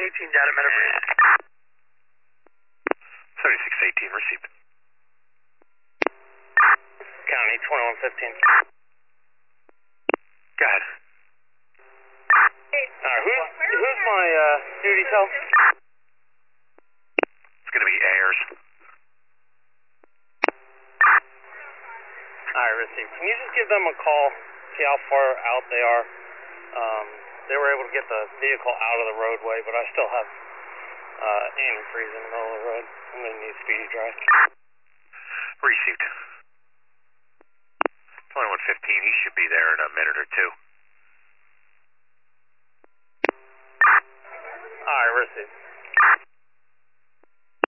18 data Metabreeze. 7618 received. County 2115. Go ahead. Alright, who's my duty cell? It's going to be Ayers. Alright, received. Can you just give them a call, see how far out they are? They were able to get the vehicle out of the roadway, but I still have antifreeze in the middle of the road. I'm going to need speedy drive.